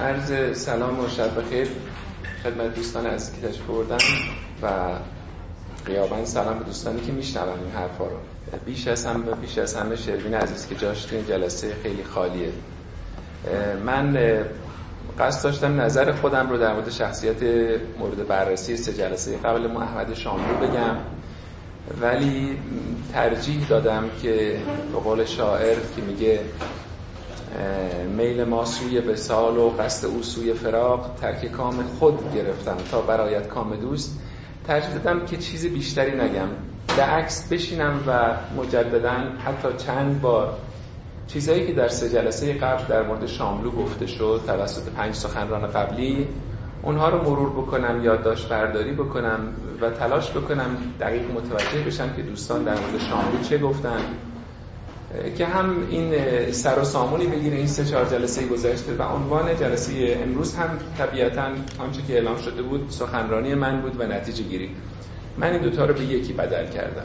عرض سلام و شب بخیر خدمت دوستان عزیزی که تشریف آوردن و غیاباً سلام به دوستانی که میشنون این حرفا رو. بیش از همه شروین عزیز که جاش تو این جلسه خیلی خالیه. من قصد داشتم نظر خودم رو در مورد شخصیت مورد بررسی 3 جلسه قبل ما احمد شاملو بگم، ولی ترجیح دادم که به قول شاعر که میگه میل ما سوی وصال و قصد او سوی فراق، ترک کام خود گرفتم تا برایت کام دوست. ترجیح دادم که چیز بیشتری نگم، به عکس بشینم و مجدداً حتی چند بار چیزایی که در 3 جلسه قبل در مورد شاملو گفته شد توسط 5 سخنران قبلی اونها رو مرور بکنم، یادداشت برداری بکنم و تلاش بکنم دقیق متوجه بشم که دوستان در مورد شاملو چه گفتن، که هم این سر و سامونی بگیره این 3-4 جلسه گذشته و عنوان جلسه امروز هم طبیعتاً آنچه که اعلام شده بود سخنرانی من بود و نتیجه گیری. من این دوتا رو به یکی بدل کردم.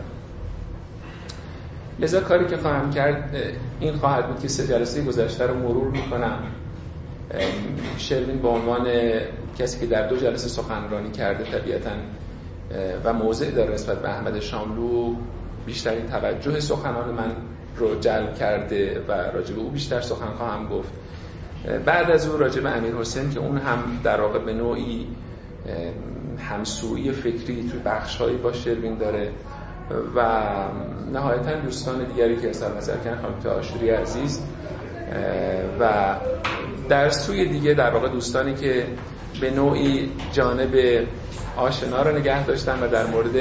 لذا کاری که خواهم کرد این خواهد بود که 3 جلسه گذشته رو مرور میکنم. شروین به عنوان کسی که در 2 جلسه سخنرانی کرده طبیعتاً و موضع داره نسبت به احمد شاملو بیشترین توجه سخنان من رو جلب کرده و راجع به او بیشتر سخن خواهم گفت. بعد از او راجع به امیرحسین که اون هم در واقع به نوعی همسویی فکری توی بخش‌هایی با شروین داره و نهایتاً دوستان دیگری که اظهار نظر کردن، خانم آشوری عزیز و در سوی دیگه در واقع دوستانی که به نوعی جانب آشنا رو نگه داشتن و در مورد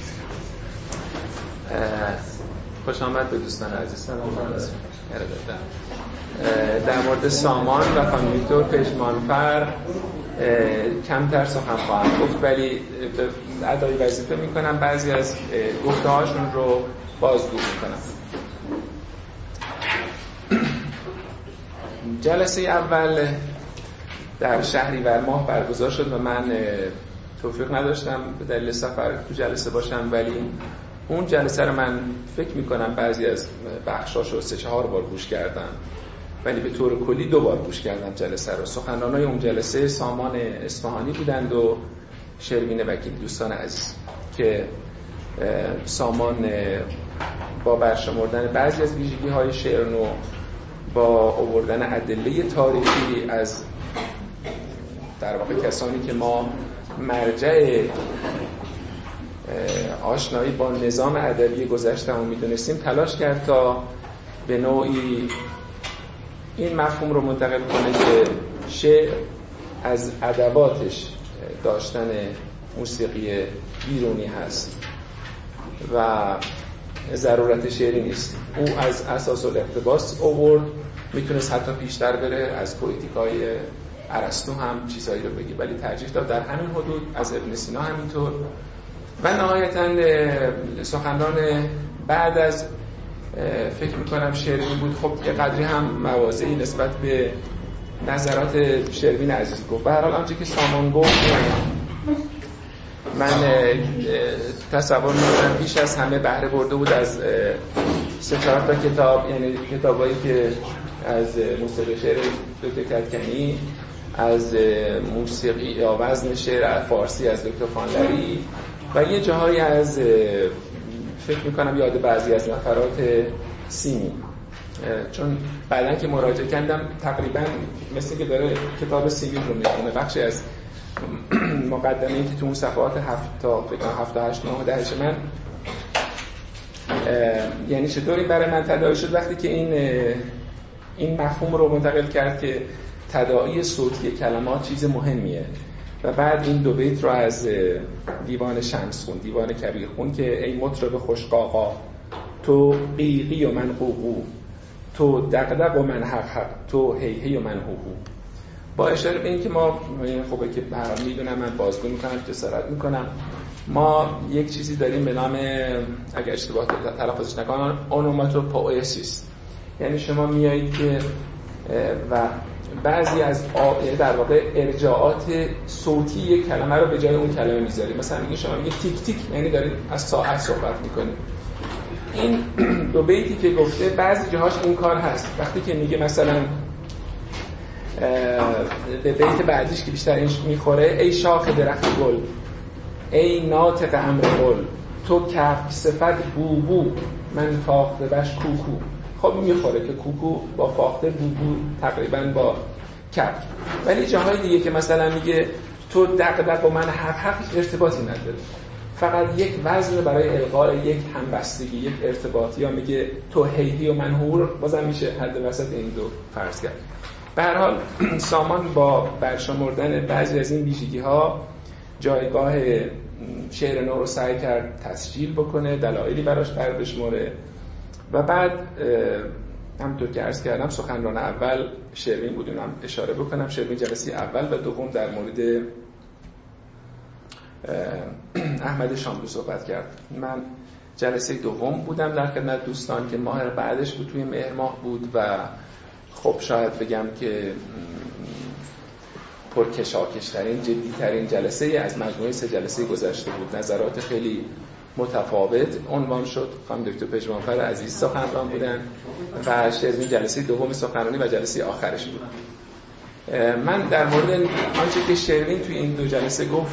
خوش آمد به دوستان عزیز در مورد سامان و خانم ویکتور پژمانفر کمتر سخن خواهم گفت، ولی ادای وظیفه میکنم بعضی از گفته هاشون رو بازگو میکنم. جلسه اول در شهریور ماه برگزار شد و من توفیق نداشتم به دلیل سفر تو جلسه باشم، ولی اون جلسه رو من فکر میکنم بعضی از بخشاش رو 3-4 بار گوش کردم، ولی به طور کلی 2 بار گوش کردم جلسه رو. سخنرانای اون جلسه سامان اصفهانی بودند و شروین وکیل، دوستان عزیز که سامان با برشمردن بعضی از ویژگی‌های شعر نو، با آوردن ادله تاریخی از در واقع کسانی که ما مرجع آشنایی با نظام ادبی گذشته‌مون می‌دونستیم، تلاش کرد تا به نوعی این مفهوم رو منتقل کنه که شعر از ادواتش داشتن موسیقی بیرونی هست و ضرورت شعری نیست. او از اساس الاقتباس آورد، میتونست حتی پیشتر بره از پویتیکای ارسطو هم چیزایی رو بگی، ولی ترجیح داد در همین حدود، از ابن سینا همینطور. و نهایتاً سخنران بعد از فکر میکنم شروین بود، خب یه قدری هم مواضعی نسبت به نظرات شروین عزیز گفت. به هر حال آنچه که سامان گفت من تصور میکنم بیش از همه بهره برده بود از 3-4 تا کتاب، یعنی کتابایی که از موسیقی شعر دکتر کدکنی، از موسیقی یا وزن شعر فارسی از دکتر خانلری و یه جاهایی از فکر میکنم یاد بعضی از نفرات سیمی، چون بعدن که مراجعه کردم تقریبا مثل که داره کتاب سیمی رو میخونه. بخشی از مقدمه‌ای که تو اون صفحات 7 تا فکر کنم 7 تا 8 9 10 من یعنی چطوری برای من تداعی شد وقتی که این مفهوم رو منتقل کرد که تداعی صوتی کلمات چیز مهمیه و بعد این 2 بیت رو از دیوان شمس خون، دیوان کبیر خون که ای مطرب خوشقاقا تو قیقی و من قوقو، تو دقدق و من حق حق، تو هی هی و من هوهو. با اشاره به این که ما خوبه که برام میدونم، من بازگو میکنم، جسارت میکنم، ما یک چیزی داریم به نام، اگه اشتباه تلفظش نکنم، اونوماتوپوئسیس، یعنی شما میایید که و بعضی از در واقع ارجاعات صوتی یک کلمه رو به جای اون کلمه میذارید. مثلا میگه شما میگه تیک تیک، یعنی دارید از ساعت صحبت میکنید. این 2 بیتی که گفته بعضی جاهاش این کار هست. وقتی که میگه مثلا به بیت بعدیش که بیشتر اینش میخوره: ای شاخ درخت گل، ای ناطق امر قل، تو کبک صفت بوبو، من فاخته بش کوکو. خب میخوره که کوکو با فاخته، بوبو تقریبا با کبک. ولی جاهای دیگه که مثلا میگه تو دق و من حق ارتباطی نداره، فقط یک وزن برای القاء یک همبستگی، یک ارتباط. یا میگه تو هیهی و من هور، بازم میشه حد وسط این دو فرض کرد. به هر حال سامان با برشمردن بعضی از این ویژگی‌ها جایگاه شعر نو رو سعی کرد تسجیل بکنه، دلایلی براش بشمره و بعد همونطور که عرض کردم سخنران اول شروین بود، اونم اشاره بکنم. شروین جلسه اول و دوم در مورد احمد شاملو صحبت کرد. من جلسه دوم بودم در خدمت دوستان که ماه بعدش بود، توی مهر ماه بود و خب شاید بگم که پرکشاکشترین، جدیترین جلسه از مجموعه 3 جلسه گذشته بود. نظرات خیلی متفاوت عنوان شد. خانم دکتر پژمانفر عزیز سخنران بودن و شروین جلسه دوم سخنرانی و جلسه آخرش بود. من در مورد آنچه که شروین توی این 2 جلسه گفت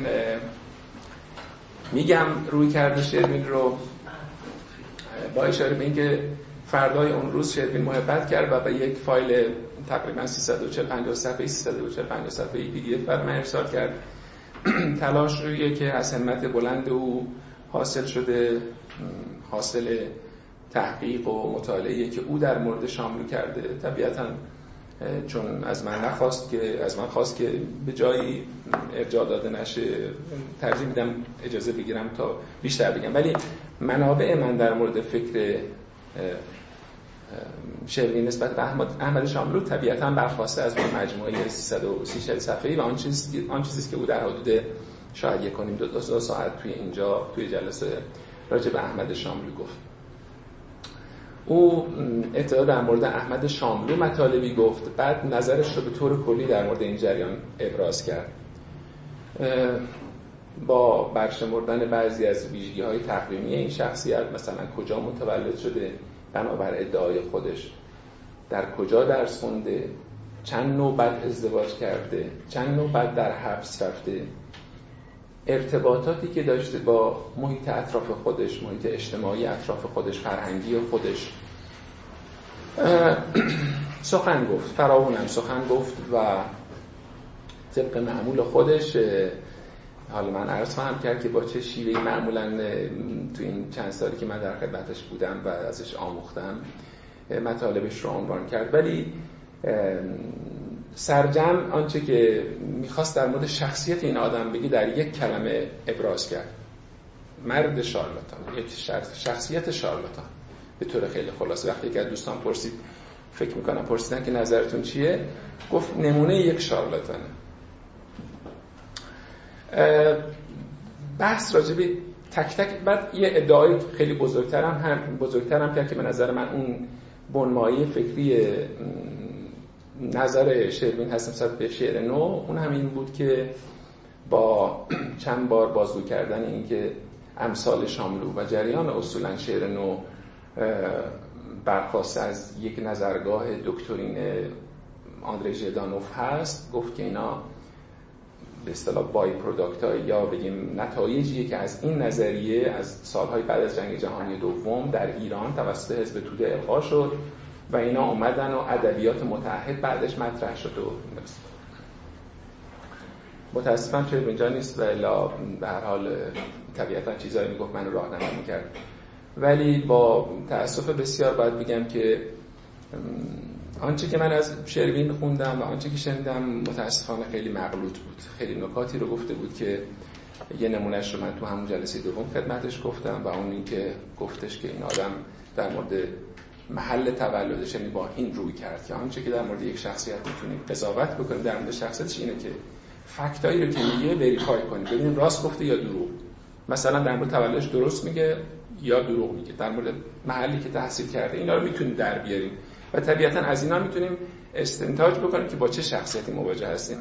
میگم روی کرده شروین رو با اشاره به اینکه فردای اون روز شروین محبت کرد و به یک فایل تقریبا 340-50 صفحه‌ای PDF بر من ارسال کرد. تلاش رویه که از همت بلند او حاصل شده، حاصل تحقیق و مطالعه‌ای که او در مورد شاملو کرده. طبیعتاً چون از من خواست که به جایی ارجاع داده نشه، ترجیح میدم اجازه بگیرم تا بیشتر بگم. ولی منابع من در مورد فکر شروین نسبت به احمد شاملو طبیعتاً برخواسته از مجموعه 330 صفحه‌ای و آن چیزی که او در حدود شاید 1.5-2 ساعت توی جلسه راجع به احمد شاملو گفت. او ابتدا در مورد احمد شاملو مطالبی گفت، بعد نظرش رو به طور کلی در مورد این جریان ابراز کرد با برشمردن بعضی از ویژگی‌های تقویمی این شخصیت، مثلا کجا متولد شده بنابر ادعای خودش، در کجا درس خونده، چند نوبت ازدواج کرده، چند نوبت در حبس رفته، ارتباطاتی که داشته با محیط اطراف خودش، محیط اجتماعی اطراف خودش، فرهنگی خودش. سخن گفت، فراوانم سخن گفت و طبق معمول خودش، حالا من عرض خواهم کرد که با چه شیوهی معمولاً تو این چند سالی که من در خدمتش بودم و ازش آموختم مطالبش رو عنوان کرد. ولی سرجم آنچه که میخواست در مورد شخصیت این آدم بگی در یک کلمه ابراز کرد: مرد شارلاتان، یک شخصیت شارلاتان. به طور خیلی خلاصه وقتی که از دوستان پرسیدن که نظرتون چیه، گفت نمونه یک شارلاتانه. بحث راجبی تک تک، بعد یه ادعای خیلی بزرگترم کرد که به نظر من اون بنمایه فکری نظر شروین هست نسبت به شعر نو، اون همین بود که با چند بار بازگو کردن این که امثال شاملو و جریان اصولا شعر نو برخواسته از یک نظرگاه دکترین آندری ژدانوف هست، گفت که اینا به اصطلاح بای پروداکت‌های یا بگیم نتایجیه که از این نظریه از سالهای بعد از جنگ جهانی دوم در ایران توسط حزب توده القا شد و اینا اومدن و ادبیات متعهد بعدش مطرح شد و متاسفم چه اینجا نیست و الا به هر حال طبیعتا چیزایی میگفت منو راهنمایی می‌کرد. ولی با تأسف بسیار باید بگم که آنچه که من از شروین خوندم و آنچه که شنیدم متاسفانه خیلی مغلوط بود. خیلی نکاتی رو گفته بود که یه نمونهش رو من تو همون جلسه دوم خدمتش گفتم و اون این که گفتش که این آدم در مورد محل تولدش یعنی با این روی کرد که آنچه که در مورد یک شخصیت میتونیم قضاوت بکنیم در مورد شخصیتش اینه که فکتایی رو که میگه وریفای کنیم ببینیم راست گفته یا دروغ. مثلا در مورد تولدش درست میگه یا دروغ میگه، در مورد محلی که تحصیل کرده اینا رو میتونیم در بیاریم و طبیعتا از اینا میتونیم استنتاج بکنیم که با چه شخصیتی مواجه هستیم.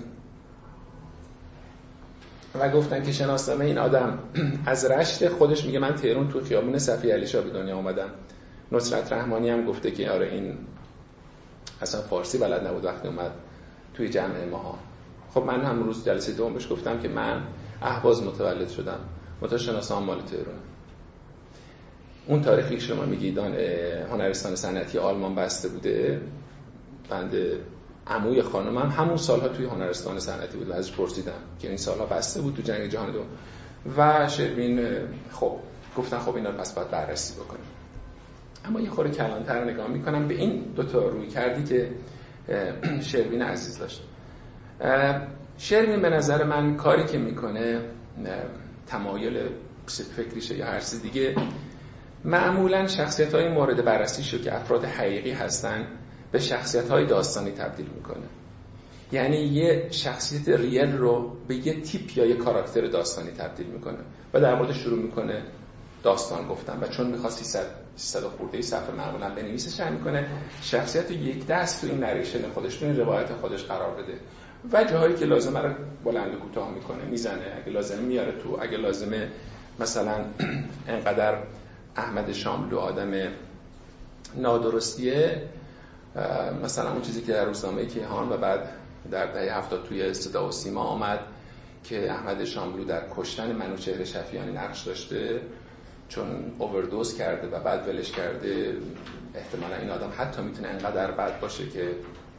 و گفتن که شناسنامه این آدم از رشت خودش میگه من تهران تو خیابون صفی علیشا به دنیا اومدم. نصرت رحمانی هم گفته که آره این اصلا فارسی بلد نبود وقتی اومد توی جمع ماها. خب من هم روز جلسه دوم بهش گفتم که من اهواز متولد شدم، متشناسان مال تهران. اون تاریخی که شما میگید هنرستان صنعتی آلمان بسته بوده، بنده عموی خانمم همون سالها توی هنرستان صنعتی بود و ازش پرسیدم که این سالها بسته بود تو جنگ جهانی دوم. و شروین خب گفتن خب اینا پس باید بررسی بکنیم. اما یه خورده کلانتر نگاه میکنم به این دوتا روی کردی که شروین عزیز داشت. شروین به نظر من کاری که میکنه، تمایل فکریشه یا هر چیز دیگه، معمولا شخصیت‌های مورد بررسیشو که افراد حقیقی هستن به شخصیت‌های داستانی تبدیل میکنه. یعنی یه شخصیت ریل رو به یه تیپ یا یه کاراکتر داستانی تبدیل میکنه و در مورد شروع میکنه داستان گفتن. و چون میخواد 300 خورده صفحه معمولا بنویسه، سعی میکنه شخصیت رو یک دست تو این نریشن خودش، تو این روایت خودش قرار بده و جاهایی که لازمه رو بلند و کوتاه میکنه، میزنه، اگه لازمه میاره تو، اگه لازمه مثلا انقدر احمد شاملو آدم نادرستیه، مثلا اون چیزی که در روزنامه کیهان و بعد در دهه 70 توی صدا و سیما آمد که احمد شاملو در کشتن منوچهر شفیعانی نقش داشته چون اووردوز کرده و بعد ولش کرده، احتمالا این آدم حتی میتونه انقدر بد باشه که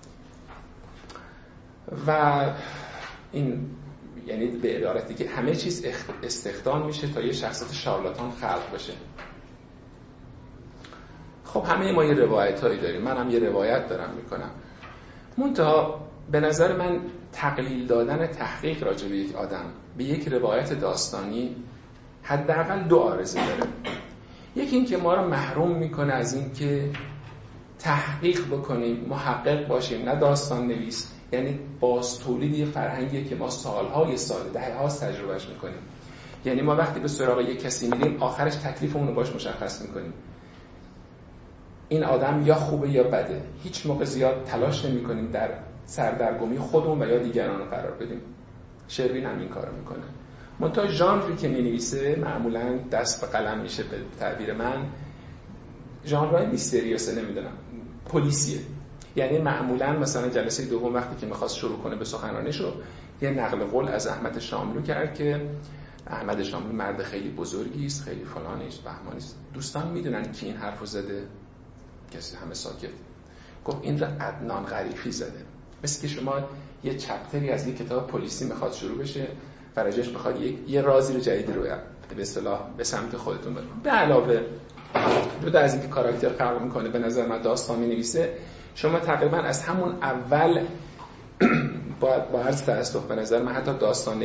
و این یعنی به عبارتی که همه چیز استخدام میشه تا یه شخصیت شارلاتان خلق بشه. خب همه ما یه روایت هایی داریم، من هم یه روایت دارم میکنم، منتها به نظر من تقلیل دادن تحقیق راجع به یک آدم به یک روایت داستانی حداقل دو عارضه داره. یکی این که ما رو محروم میکنه از این که تحقیق بکنیم، محقق باشیم، نه داستان نویس. یعنی باز تولید یه فرهنگیه که ما سالهای سال، دهه‌هاست تجربهش میکنیم. یعنی ما وقتی به سراغ یک کسی میریم آخرش تکلیفمون رو باش مشخص میکنیم، این آدم یا خوبه یا بده. هیچ موقع زیاد تلاش نمی‌کنیم در سردرگمی خودمون و یا دیگران رو قرار بدیم. شروین هم این کارو میکنه. منتها ژانری که می‌نویسه معمولاً دست به قلم میشه، به تعبیر من ژانرهای میستریوسه، نمیدونم، پلیسیه. یعنی معمولاً مثلا جلسه دوم وقتی که می‌خواست شروع کنه به سخنرانیشو، یه نقل قول از احمد شاملو کرد که احمد شاملو مرد خیلی بزرگی است، خیلی فلانی است، بهمانی است. دوستان میدونن کی این حرفو زده؟ کسی همه ساکت. گفت این را عدنان غریفی زده. مثل که شما یه چپتری از یک کتاب پلیسی میخواد شروع بشه، فرجش بخواد یه رازی رو جدید رو به اصطلاح به سمت خودتون بره. به علاوه جدا از اینکه کاراکتر خلق میکنه، به نظر من داستان مینویسه، شما تقریبا از همون اول با عرض تأسف به نظر من حتی داستان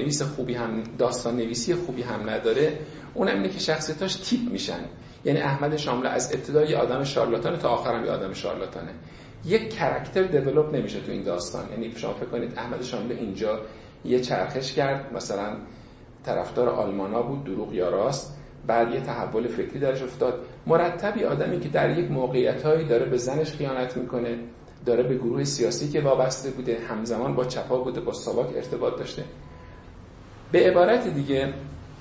نویسی خوبی هم نداره. اونم اینه که شخصیتاش تیپ میشن. یعنی احمد شاملو از ابتدای آدم شارلاتانه تا آخرم یه آدم شارلاتانه. یک کاراکتر دیولپ نمیشه تو این داستان. یعنی شما فکر کنید احمد شاملو اینجا یه چرخش کرد، مثلا طرفدار آلمانا بود، دروغ یا راست، بعد یه تحول فکری درش افتاد. مرتبی آدمی که در یک موقعیتایی داره به زنش خیانت میکنه، داره به گروه سیاسی که وابسته بوده، همزمان با چپا بوده، با ساواک ارتباط داشته. به عبارت دیگه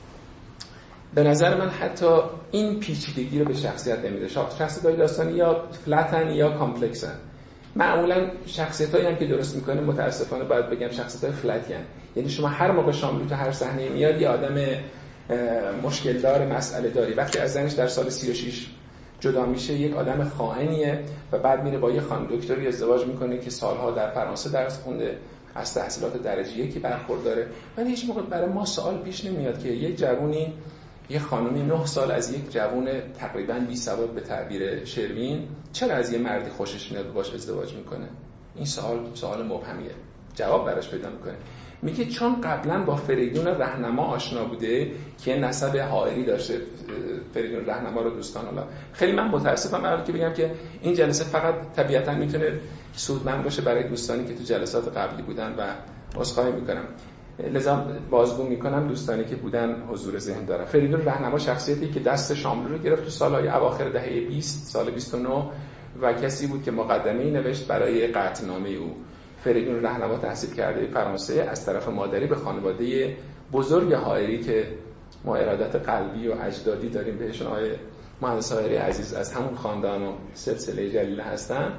به نظر من حتی این پیچیدگی رو به شخصیت نمیده. شخصیت‌های داستانی یا فلتن یا کامپلکسن. معمولا شخصیتایی هم که درست میکنه متاسفانه باید بگم شخصیت‌های فلتن. یعنی شما هر موقع شاملو تو هر صحنه میاد یه آدم مشکل دار، مسئله داری. وقتی از زنش در سال 36 جدا میشه یک آدم خائنیه و بعد میره با یه خانم دکتری ازدواج میکنه که سالها در فرانسه درس خونده، از تحصیلات درجه یکی برخورداره. ولی هیچ موقع برای ما سوال پیش نمیاد که یک جوونی، یه خانمی 9 سال از یک جوون تقریباً بی سواد به تعبیر شروین چرا از یه مردی خوشش میاد باش ازدواج میکنه؟ این سوال مبهمیه. جواب براش پیدا میکنه. میگه چون قبلا با فریدون رهنما آشنا بوده که نسب حائری داشته. فریدون رهنما رو دوستان، حالا خیلی من متاسفم اول که بگم که این جلسه فقط طبیعتاً میتونه سودمند باشه برای دوستانی که تو جلسات قبلی بودن و عذرخواهی میکنم، لذا بازگو میکنم دوستانی که بودن حضور ذهن دارن. فریدون رهنما شخصیتی که دست شاملو رو گرفت تو سالهای اواخر دهه 20 سال 29 و کسی بود که مقدمه‌ای نوشت برای قطعنامه او. فریدون رهنما تحصیل کرده فرانسه، از طرف مادری به خانواده بزرگ حائری که ما ارادت قلبی و اجدادی داریم بهشون، آقای مهندس حائری عزیز از همون خاندان و سلسله جلیله هستن.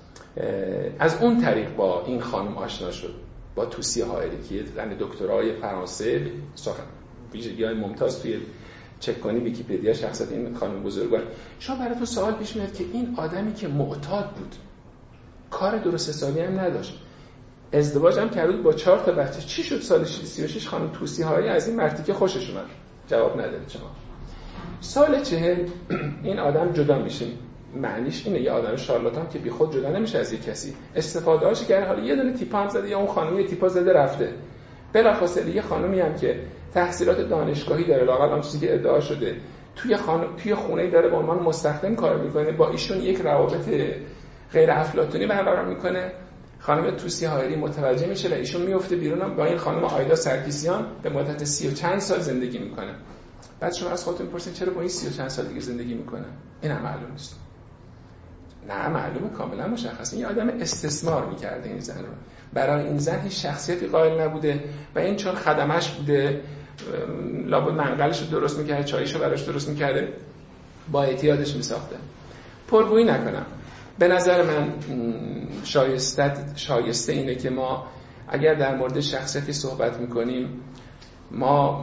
از اون طریق با این خانم آشنا شد، با توسی هائری که یه زن دکترای فرانسه، ویژگی‌های ممتاز توی چک کنی ویکی‌پدیا شخصیت این خانم بزرگوار. شما براتون سوال پیش میاد که این آدمی که معتاد بود، کار درست حسابی هم نداشت، ازدواج هم کرده بود با 4 تا بچه، چی شد سال 36 خانم توسی هائری از این مرتیکه خوشش اومد؟ جواب ندادید شما. سال 40 این آدم جدا میشه. معنیش اینه یه آدم شارلاتان که بی خود جدا نمیشه از یک کسی، استفاده هاش کرده، حالا یه دونه تیپ هم زده یا اون خانمی تیپا زده رفته. بلافاصله یه خانمی هم که تحصیلات دانشگاهی داره، لااقل اون چیزی که ادعا شده، توی خونه‌ای داره به عنوان مستخدم کار میکنه، با ایشون یک روابط غیر افلاطونی برقرار میکنه. خانم توسی هائری متوجه میشه و ایشون میفته بیرون، با این خانم آیدا سرکیسیان به مدت 30 و چند سال زندگی میکنه. بعد شما از خودتون میپرسین چرا با این 30 و چند سال دیگه زندگی میکنه؟ این هم معلوم نیست. نه معلومه، کاملا مشخصه این آدم استثمار میکرده این زن رو. برای این زن هیچ شخصیتی قائل نبوده و این چون خدمش بوده، لابد منقلش رو درست میکرده، چایش رو براش درست میکرده، با اعتیادش میساخته. پرگویی نکنم، به نظر من شایسته اینه که ما اگر در مورد شخصیتی صحبت میکنیم، ما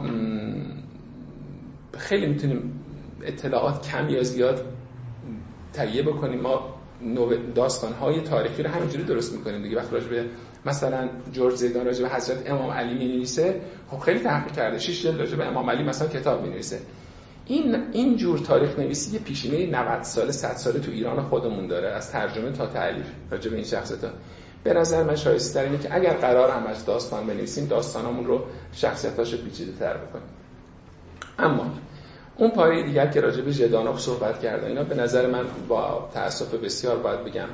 خیلی میتونیم اطلاعات کم یا زیاد تهیه بکنیم. ما داستان‌های تاریخی رو همینجوری درست میکنیم دیگه. وقتی راجع به مثلا جورج زیدان راجع به حضرت امام علی می‌نویسه، خب خیلی تحقیق کرده، 6 جلد راجع به امام علی مثلا کتاب می‌نویسه. این جور تاریخ نویسی یه پیشینه 90 ساله 100 ساله تو ایران خودمون داره، از ترجمه تا تالیف راجع به این شخصیت‌ها. به نظر من شایسته اینه که اگر قرار هم از داستان بنویسیم، داستانمون رو شخصیتاشو پیچیده‌تر بکنیم. اما اون پاره دیگر که راجع به ژدانوف صحبت کرده، اینا به نظر من با تأسف بسیار باید بگم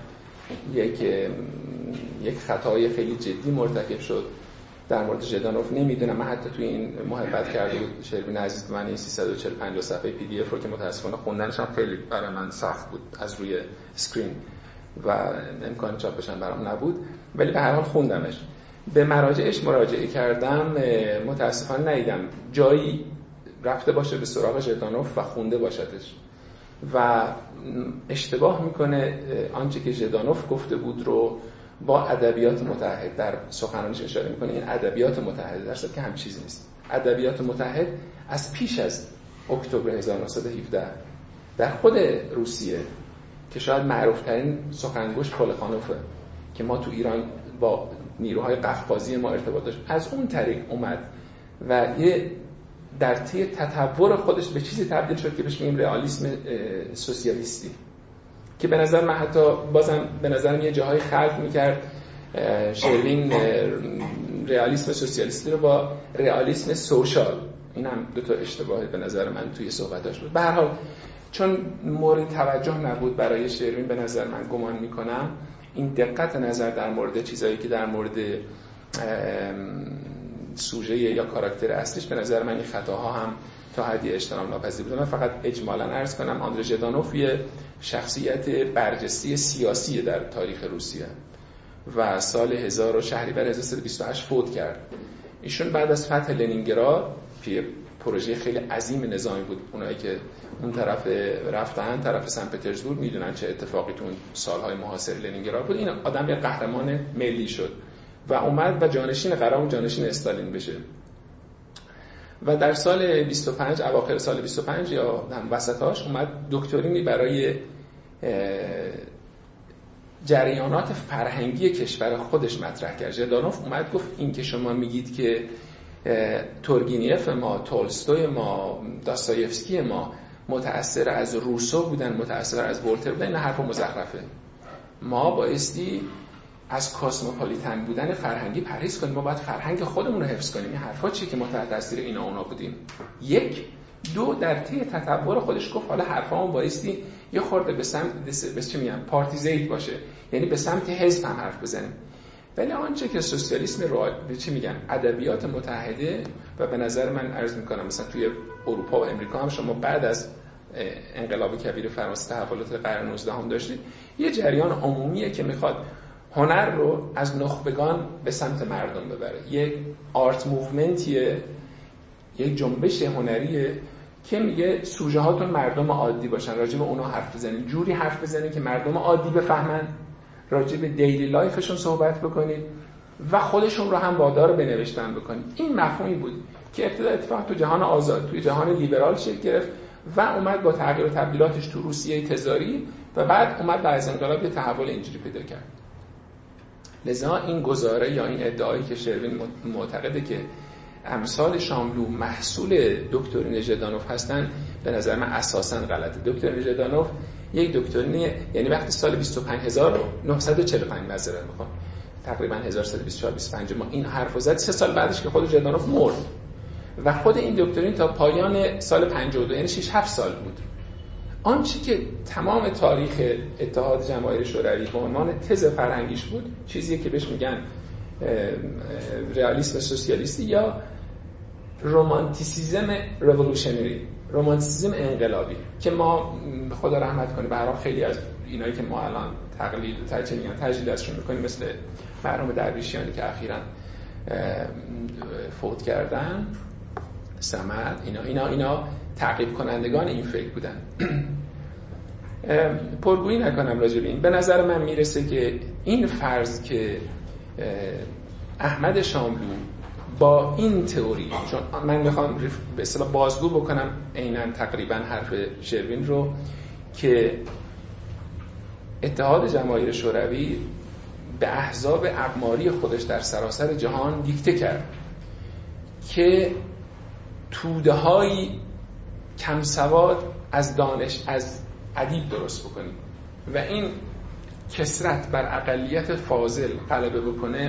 یک خطای خیلی جدی مرتکب شد در مورد ژدانوف. نمیدونم، من حتی توی این محبت کرده بود شروین عزیز من این 340 صفحه پی دی اف رو که متاسفانه خوندنش هم خیلی برای من سخت بود از روی اسکرین و امکان چاپش هم برام نبود، ولی به هر حال خوندمش. به مراجعش مراجعه کردم، متاسفانه ندیدم جایی رفته باشه به سراغ ژدانوف و خونده باشدش و اشتباه میکنه آنچه که ژدانوف گفته بود رو با ادبیات متحد در سخنرانیش اشاره میکنه. این ادبیات متحد در صورتی که هم چیزی نیست. ادبیات متحد از پیش از اکتبر 1917 در خود روسیه که شاید معروفترین سخنگوش پولخانوفه که ما تو ایران با نیروهای قفقازی ما ارتباط داشت، از اون طریق اومد و یه در طی تطور خودش به چیزی تبدیل شد که بهش میگیم رئالیسم سوسیالیستی، که به نظر من حتی بازم به نظرم یه جاهای خلط میکرد شروین رئالیسم سوسیالیستی رو با رئالیسم سوشال. این هم دو تا اشتباهی به نظر من توی صحبتاش بود. به هر حال چون مورد توجه نبود برای شروین، به نظر من گمان میکنم این دقت نظر در مورد چیزایی که در مورد سوژه یا کاراکتر اصلیش، به نظر من این خطاها هم تا حدی اجتناب ناپذیر بود. من فقط اجمالاً عرض کنم آندره ژدانوف یه شخصیت برجسته سیاسی در تاریخ روسیه و سال شهریور 1328 فوت کرد. ایشون بعد از فتح لنینگراد که پروژه خیلی عظیم نظامی بود، اونایی که اون طرف رفتن طرف سن پترزبورگ میدونن چه اتفاقی تو اون سالهای محاصر لنینگراد بود. این آدم یه قهرمان ملی شد و اومد و جانشین استالین بشه و در سال 25 اواخر سال 25 یا هم وسطاش اومد دکترینی برای جریانات فرهنگی کشور خودش مطرح کرد. ژدانوف اومد گفت این که شما میگید که تورگینیف ما، تولستوی ما، داستایفسکی ما متأثر از روسو بودن، متأثر از ولتر بودن، این حرف مزخرفه. ما بایستی از کاسموپولیتن بودن فرهنگی پرهیز کنیم، ما باید فرهنگ خودمون رو حفظ کنیم. این حرفا چیه که ما تحت تاثیر اینا اونا بودیم؟ یک دو در طی تطور خودش گفت حالا حرفامون بایستی یه خورده به سمت چه میگم پارتیزیت باشه، یعنی به سمت حزب هم حرف بزنیم. ولی آنچه که سوسیالیسم رو چه میگن ادبیات متحده و به نظر من عرض میکنم مثلا توی اروپا و امریکا هم شما بعد از انقلاب کبیر فرانسه تحولات قرن 19 هم داشتید، یه جریان عمومیه که میخواد هنر رو از نخبگان به سمت مردم ببره. یک آرت موومنتیه، یک جنبش هنریه که میگه سوژه هاتون مردم عادی باشن، راجع به اونا حرف بزنین، جوری حرف بزنین که مردم عادی بفهمن، راجع به دیلی لایفشون صحبت بکنید و خودشون رو هم وادار به نوشتن بکنید. این مفهومی بود که ابتدا اتفاق تو جهان آزاد، توی جهان لیبرال شکل گرفت و اومد با تغییر و تبدیلاتش تو روسیه تزاری و بعد اومد بعد از انقلاب یه تحول اینجوری پیدا کرد. لذا این گزاره یا این ادعایی که شروین معتقده که امثال شاملو محصول دکترین ژدانوف هستن، به نظر من اساساً غلطه. دکترین ژدانوف یک دکترین، یعنی وقتی سال 25945 معذرت میخوام، تقریبا 1124 25 ما این حرفو زد، 3 سال بعدش که خود ژدانوف مرد و خود این دکترین تا پایان سال 52 یعنی 6 7 سال بود. آنچه که تمام تاریخ اتحاد جماهیر شوروی به عنوان تز فرهنگیش بود، چیزی که بهش میگن رئالیسم سوسیالیستی یا رومانتیسیزم رولوشنری، رومانتیسیزم انقلابی، که ما خدا رحمت کنه به هر حال خیلی از اینایی که ما الان تقلید و تجلیل ازشون میکنیم مثل مرحوم درویشیانی که اخیراً فوت کردن، صمد، اینا تعقیب کنندگان این فکر بودن. پرگویی نکنم راجع به این. به نظر من میرسه که این فرض که احمد شاملو با این تئوری، چون من میخوام به اصطلاح بازگو بکنم عیناً تقریبا حرف شروین رو، که اتحاد جماهیر شوروی به احزاب اقماری خودش در سراسر جهان دیکته کرد که توده‌های کم سواد از دانش، از ادیب درست بکنیم و این کثرت بر اقلیت فاضل غلبه بکنه.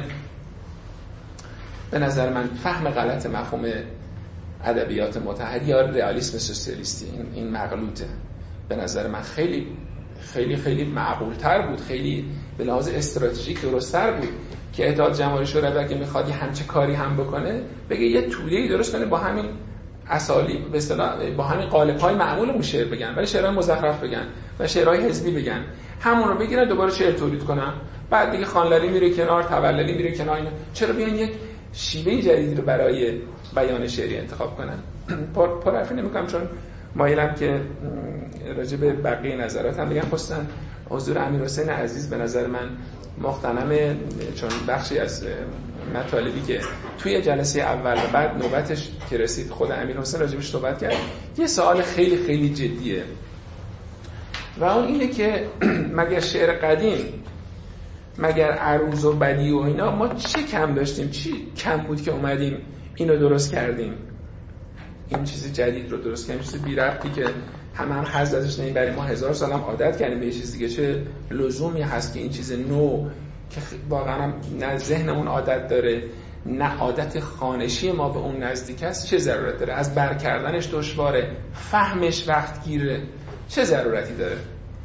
به نظر من فهم غلط مفهوم ادبیات متحد یا رئالیسم سوسیالیستی، این مغلوطه. به نظر من خیلی خیلی خیلی معقول‌تر بود، خیلی به لحاظ استراتژیک درست‌تر بود که اتحاد جماهیر شوروی اگه میخواد یه همچه کاری هم بکنه، بگه یه توده‌ای درست کنه با همین اسالیب، به اصطلاح با همین قالب‌های معمولمون شعر بگن، ولی شعرهای مزخرف بگن و شعرهای حزبی بگن، همون رو بگیرن دوباره شعر تولید کنن، بعد دیگه خانلری میره کنار، توللی میره کنار. اینا چرا بیان یک شیوه جدیدی رو برای بیان شعری انتخاب کنن؟ پرحرفی نمی‌کنم چون مایلم که راجع به بقیه نظراتم بگم. خصوصا حضور امیرحسین عزیز به نظر من مغتنمه، چون بخشی از مطالبی که توی جلسه اول و بعد نوبتش که رسید خود امیرحسین راجبش صحبت کرد، یه سوال خیلی خیلی جدیه و اون اینه که مگر شعر قدیم، مگر عروض و بدیع و اینا ما چه کم داشتیم، چی کم بود که اومدیم اینو درست کردیم، این چیز جدید رو درست کردیم، چیز بی ربطی که هم حظ ازش نمیبریم، ما 1000 سال هم عادت کردیم به یه چیز دیگه، چه لزومی هست که این چیز نو که واقعا نه ذهنمون عادت داره نه عادت خانشی ما به اون نزدیک است، چه ضرورت داره؟ از بر کردنش دشواره، فهمش وقت گیره، چه ضرورتی داره؟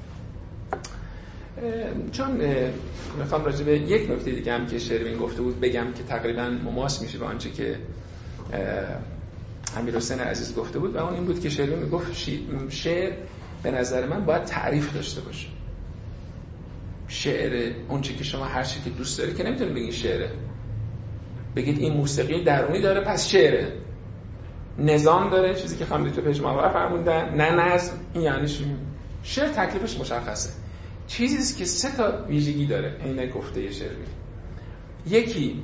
چون میخوام راجع به یک نکته دیگه هم که شروین گفته بود بگم که تقریبا مماس میشه با آنچه که امیرحسین عزیز گفته بود، و اون این بود که شروین میگفت شعر به نظر من باید تعریف داشته باشه. شعر اون چیزی که شما هر چی که دوست داری که نمیتونید بگید شعره، بگید این موسیقی درونی داره پس شعره، نظام داره، چیزی که خانم دکتر پژمانور فرمودن، نه نظم، این یعنی شعر تکلیفش مشخصه. چیزیست که 3 تا ویژگی داره این گفته شعر. یکی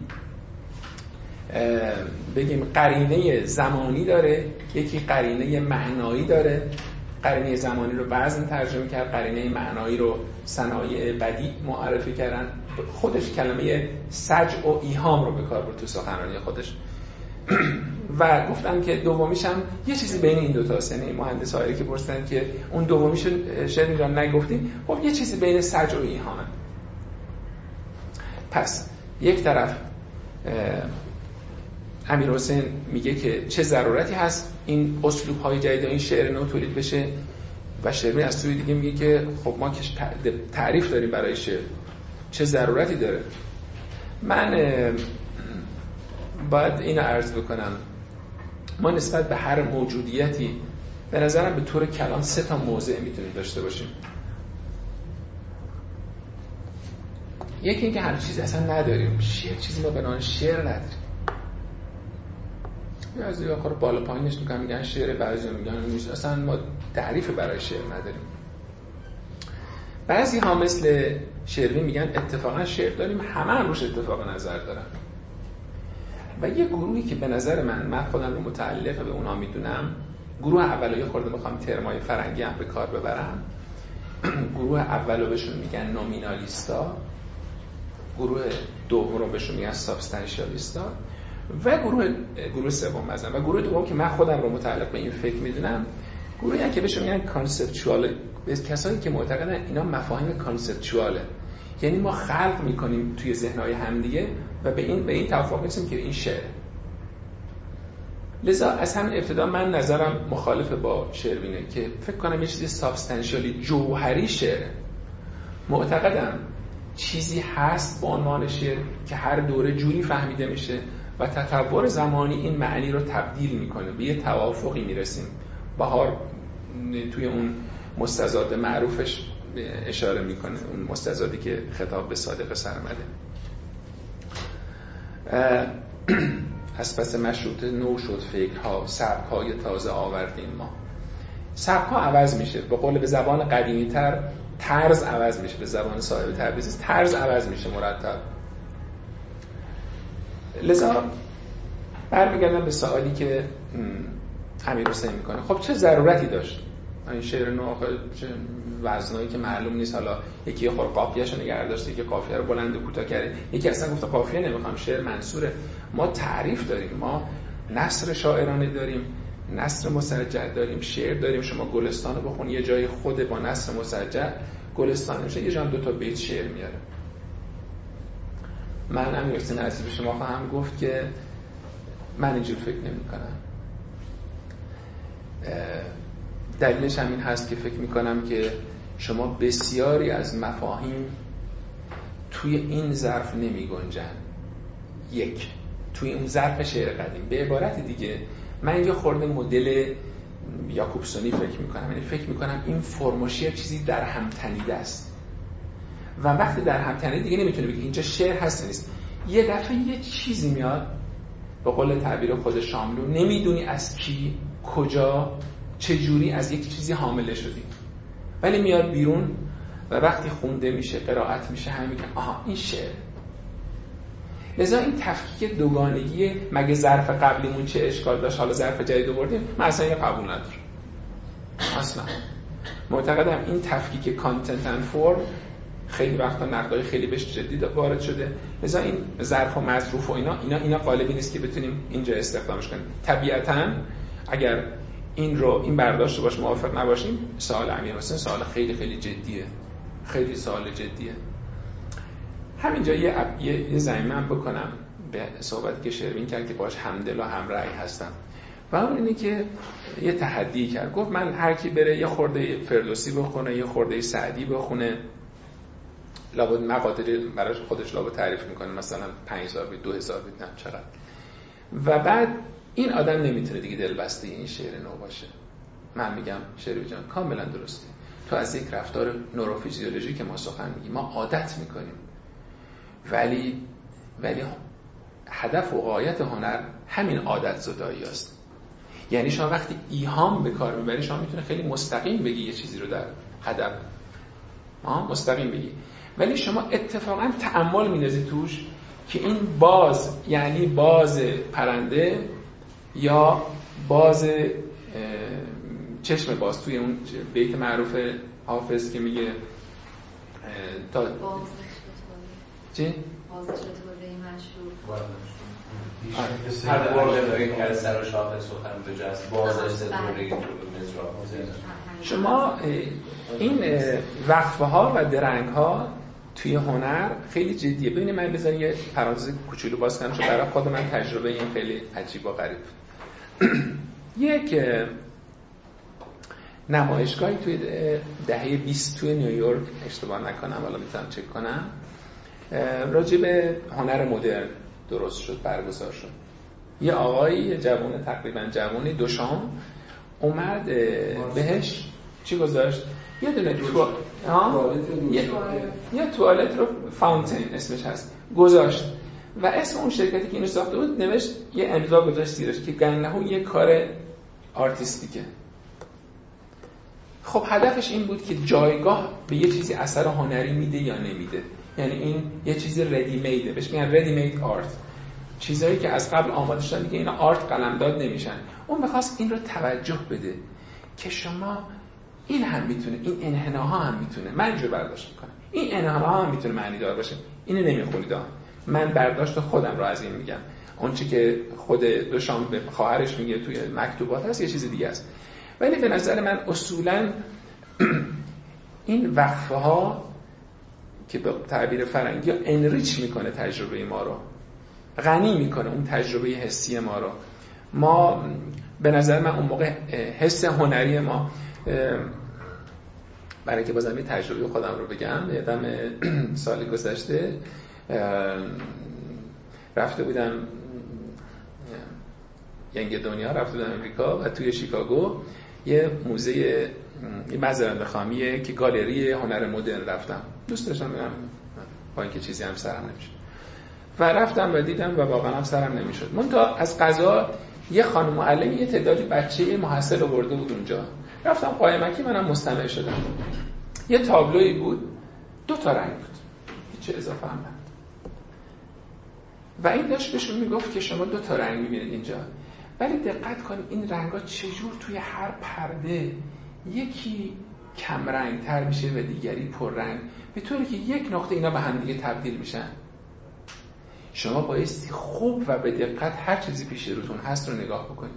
بگیم قرینه زمانی داره، یکی قرینه معنایی داره. قرینه زمانی رو وزن ترجمه کرد، قرینه معنایی رو صنایع بدیع معرفی کردن. خودش کلمه سجع و ایهام رو به کار برد تو سخنرانی خودش و گفتم که دومیش هم یه چیزی بین این دو تاست. یعنی مهندس هایی که پرسیدن که اون دومیش شعر میگن نگفتیم، خب یه چیزی بین سجع و ایهامه. پس یک طرف امیرحسین میگه که چه ضرورتی هست این اسلوب های جدید این شعر نو تولید بشه و شروین از سوی دیگه میگه که خب ما که تعریف داریم برای شعر، چه ضرورتی داره. من باید اینو عرض بکنم، ما نسبت به هر موجودیتی به نظرم به طور کلان 3 تا موضع میتونیم داشته باشیم. یکی این که هر چیز اصلا نداریم، شعر چیزی ما به نام شعر نداریم. بعضی آخر بالا پایینش میگن شعر، بعضی میگن نیست، اصلا ما تعریف برای شعر نداریم. بعضی ها مثل شروین میگن اتفاقا شعر داریم، همه هم روش اتفاق نظر دارن. و یه گروهی که به نظر من خودم رو متعلق به اونا میدونم، گروه اولو یه خورده میخوام ترمای فرنگی هم به کار ببرم. گروه اولو بهشون میگن نومینالیستا، گروه دوم رو بهشون میگن سابستانشیالیستا و گروه سوم مثلا و گروه دوم که من خودم رو متعلق به این فکر میدونم، گروهی هم که بهشون میگن کانسپچوال، کسایی که معتقدن اینا مفاهیم کانسپچواله، یعنی ما خلق میکنیم توی ذهن‌های همدیگه و به این توافق میرسیم که این شعر. لذا از همین ابتدا من نظرم مخالف با شروینه که فکر کنم یه چیزی سابستانشیالی جوهری شعره. معتقدم چیزی هست با عنوان شعر که هر دوره جوری فهمیده میشه و تطور زمانی این معنی رو تبدیل میکنه، به یه توافقی میرسیم. بهار توی اون مستزاد معروفش اشاره میکنه، اون مستزادی که خطاب به صادق سرمده. از پس مشروطه نو شد فکرها، سبک‌های تازه آوردیم ما. سبک‌ها عوض میشه، به قول به زبان قدیمی‌تر طرز عوض میشه، به زبان صاحب تبریزی طرز عوض میشه مرتب. لذا برمیگردم به سوالی که امیرحسین میکنه، خب چه ضرورتی داشت این شعر نو؟ چه وزنایی که معلوم نیست، حالا یکی خور قافیه‌شو نگه داشته، یکی قافیه رو بلند و کوتاه کرده، یکی اصلا گفته قافیه نمیخوام، شعر منصوره. ما تعریف داریم، ما نثر شاعرانه داریم، نثر مسجع داریم، شعر داریم. شما گلستان رو بخون، یه جای خود با نثر مسجع گلستان میشه، یه جا 2 تا بیت شعر میاره. من امیرحسین عزیز به شما خواهم گفت که من اینجور فکر نمی‌کنم. دلیلش همین هست که فکر می‌کنم که شما بسیاری از مفاهیم توی این ظرف نمی‌گنجن. یک، توی اون ظرف شعر قدیم. به عبارت دیگه من یه خورده مدل یاکوبسونی فکر می‌کنم، یعنی فکر می‌کنم این فرماشی چیزی در هم تنیده است و وقتی در هم تنیده دیگه نمی‌تونه بگه اینجا شعر هست نیست. یه دفعه یه چیزی میاد، به قول تعبیر خود شاملو، نمیدونی از کی، کجا، چجوری از یک چیزی حامله شدی، ولی میاد بیرون و وقتی خونده میشه، قرائت میشه، همه میگن آها این شعر. لذا این تفکیک دوگانگی، مگه ظرف قبلیمون چه اشکال داشت حالا ظرف جدید آوردیم، من اصلا اینو قبول ندارم. اصلا معتقدم این تفکیک کانتنت اند فرم خیلی وقتا نقدای خیلی بهش جدی وارد شده. لذا این ظرف و مظروف و اینا قالبی نیست که بتونیم اینجا استخدامش کنیم. طبیعتاً اگر این برداشت رو باش موافق نباشیم، سوال امیرحسین سوال خیلی خیلی جدیه، خیلی سوال جدیه. همینجا یه زمینه بکنم به صحبتی که شروین کرد که باش همدل و همرأی هستم و اون اینه که یه تحدی کرد، گفت من هر کی بره یه خورده فردوسی بخونه، یه خورده سعدی بخونه، لابد مقادیر براش خودش لابد تعریف میکنه، مثلا 5000 بیت 2000 بیت نه چقدر، و بعد این آدم نمیتونه دیگه دلبسته این شعر نو باشه. من میگم شروین جان کاملا درسته، تو از یک رفتار نوروفیزیولوژیک ما سخن میگی، ما عادت میکنیم، ولی هدف و غایت هنر همین عادت زدایی است. یعنی شما وقتی ایهام به کار میبری، شما میتونه خیلی مستقیم بگی یه چیزی رو در هدف مستقیم بگی، ولی شما اتفاقا تأمل می‌ندازی توش که این باز یعنی باز پرنده یا باز چشم باز. توی اون بیت معروف حافظ که میگه تا چی؟ باز چطوره مشروع هر بار داریم که سر و شاخ سخن بجست باز چطوره مزرا. شما این وقفه ها و درنگ ها توی هنر خیلی جدیه. ببینید من بذارم یه پرانتز کوچولو باز کنم چون برای خود من تجربه این خیلی عجیب و غریب. یک نمایشگاهی توی دهه 20 توی نیویورک، اشتباه نکنم حالا میتونم چک کنم، راجع به هنر مدرن درست شد، برگزار شد. یه آقایی، یه جوان تقریبا جوانی، دوشام اومد بهش چی گذاشت؟ یه دونه یه توالت رو فاونتین اسمش هست گذاشت و اسم اون شرکتی که اینو ساخته بود نوشت، یه امضا گذاشت زیرش که گنهو یه کار آرتیستیکه. خب هدفش این بود که جایگاه به یه چیزی اثر هنری میده یا نمیده. یعنی این یه چیزی ردی میده، بهش میگن ردی مید آرت، چیزایی که از قبل آماده شدن دیگه اینا آرت قلمداد نمیشن. اون می‌خواست این رو توجه بده که شما این هم میتونه، این انحناها هم میتونه، من اینجور برداشت میکنم، این انحناها هم میتونه معنی دار باشه. اینو نمیخونید، من برداشت خودم رو از این میگم. اون چی که خود دوشام به خواهرش میگه توی مکتوبات هست یه چیز دیگه است. ولی به نظر من اصولاً این وقفه ها که به تعبیر فرنگی ها انریچ میکنه تجربه ما رو، غنی میکنه اون تجربه حسی ما رو. ما به نظر من اون موقع حس هنری ما، برای که بازم این تجربه خودم رو بگم، یادم سال گذشته رفته بودم ینگ دنیا، رفته بودم امریکا و توی شیکاگو یه موزه، یه معذرت بخوامیه که گالری هنر مدرن رفتم، دوست داشتم برم با اینکه چیزی هم سرم نمیشد و رفتم و دیدم و واقعا هم سرم نمیشد. منتها از قضا یه خانم معلم یه تعدادی بچه محصل آورده بود اونجا، رفتم قایمکی، منم مستمع شدم. یه تابلویی بود 2 تا رنگ بود، هیچ اضافه هم نبود و این داشت بهشون میگفت که شما 2 تا رنگ میبینید اینجا، ولی دقت کنید این رنگا چجور توی هر پرده یکی کم رنگ تر میشه و دیگری پر رنگ، به طوری که یک نقطه اینا به هم دیگه تبدیل میشن. شما بایستی خوب و به دقت هر چیزی پیش روتون هست رو نگاه بکنید.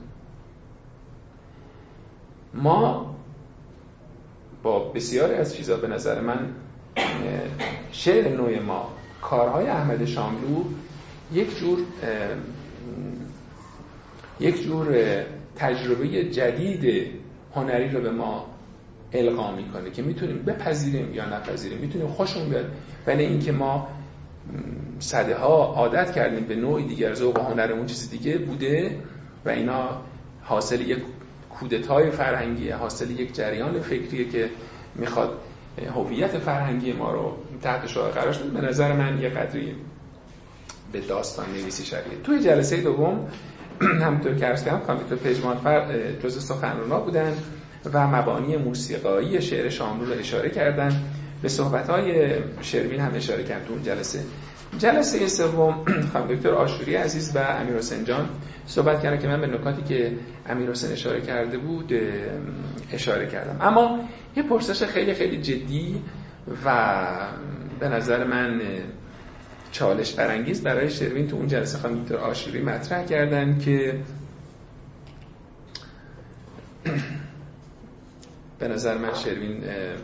ما با بسیاری از چیزا به نظر من شعر نوع ما، کارهای احمد شاملو یک جور تجربه جدید هنری رو به ما القا میکنه که میتونیم بپذیریم یا نپذیریم، میتونیم خوشمون بیاد، ولی اینکه ما صده ها عادت کردیم به نوعی دیگر، ذوق هنرمون چیز دیگه بوده و اینا حاصل یک کودتای فرهنگیه، حاصل یک جریان فکریه که میخواد هویت فرهنگی ما رو تحت شعار قرار بده. به نظر من یه قدری به داستان نویسی شبیه. توی جلسه دوم همونطور که عرض کردم کامیتو پژمانفر جزء سخنرانا بودن و مبانی موسیقایی شعر شاملو رو اشاره کردن، به صحبت‌های شروین هم اشاره کردن تو اون جلسه. جلسه سوم خانم دکتر آشوری عزیز و امیرحسین جان صحبت کردن که من به نکاتی که امیرحسین اشاره کرده بود اشاره کردم. اما یه پرسش خیلی خیلی جدی و به نظر من چالش برانگیز برای شروین تو اون جلسه خانم دکتر آشوری مطرح کردن که به نظر من شروین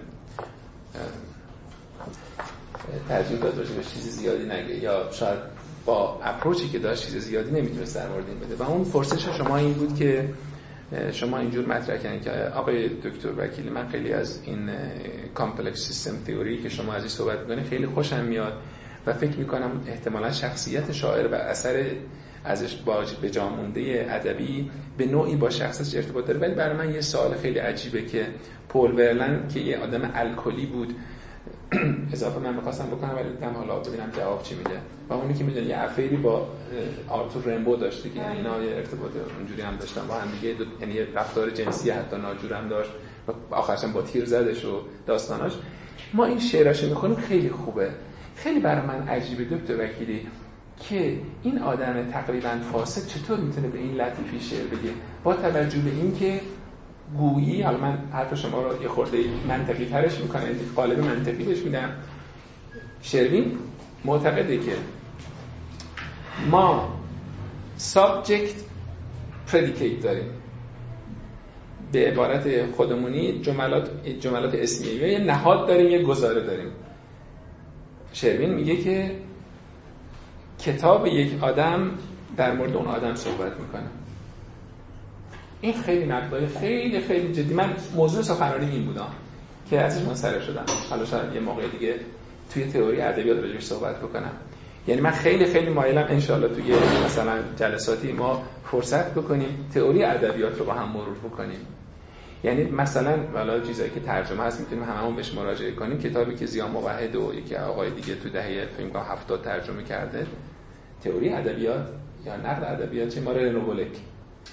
ترجیح داد راجع به چیزی زیادی نگه یا شاید با اپروچی که داشت چیز زیادی نمیتونست در مورد این بده و اون پرسش شما این بود که شما اینجور مطرح کردین که آقای دکتر وکیلی من خیلی از این کامپلکس سیستم تئوری که شما از این صحبت می‌کنید خیلی خوشم میاد و فکر می‌کنم احتمالاً شخصیت شاعر و اثر ازش به جا مونده ادبی به نوعی با شخصیتش ارتباط داره، ولی برای من یه سوال خیلی عجیبه که پول ورلن که یه آدم الکلی بود اضافه من می‌خواستم بکنم ولی دیدم حالا ببینم جواب چی میده و اونی که میدونی یه افیری با آرتور رمبو داشته که اینا یه ارتباط اونجوری هم داشتن با هم دیگه، یعنی رفتار جنسی حتی ناجور هم داشت و آخرش با تیر زدش و داستاناش. ما این شعراشو می‌خونیم خیلی خوبه، خیلی برای من عجیبه دکتر وکیلی که این آدم تقریباً فاسد چطور میتونه به این لطیفی شعر بگه با توجه به اینکه گویی، حالا من حرف شما رو یه خورده منطقی ترش میکنم، قالب منطقی بهش میدم. شروین معتقده که ما subject predicate داریم، به عبارت خودمونی جملات اسمیه، یه نهاد داریم یه گزاره داریم. شروین میگه که کتاب یک آدم در مورد اون آدم صحبت میکنه. این خیلی مقدار خیلی خیلی جدی، من موضوع سخنرانی این بودم که ازش منصرف شدم، حالا شاید یه موقع دیگه توی تئوری ادبیات راجعش صحبت بکنم. یعنی من خیلی خیلی مایلم انشالله توی مثلا جلساتی ما فرصت بکنیم تئوری ادبیات رو با هم مرور بکنیم. یعنی مثلا والا چیزایی که ترجمه هست میتونیم هممون بهش مراجعه کنیم. کتابی که زیا موحد و یکی آقای دیگه تو دهه فکر کنم 70 ترجمه کرده، تئوری ادبیات یا نقد ادبیات، چه ماره رنوبولک،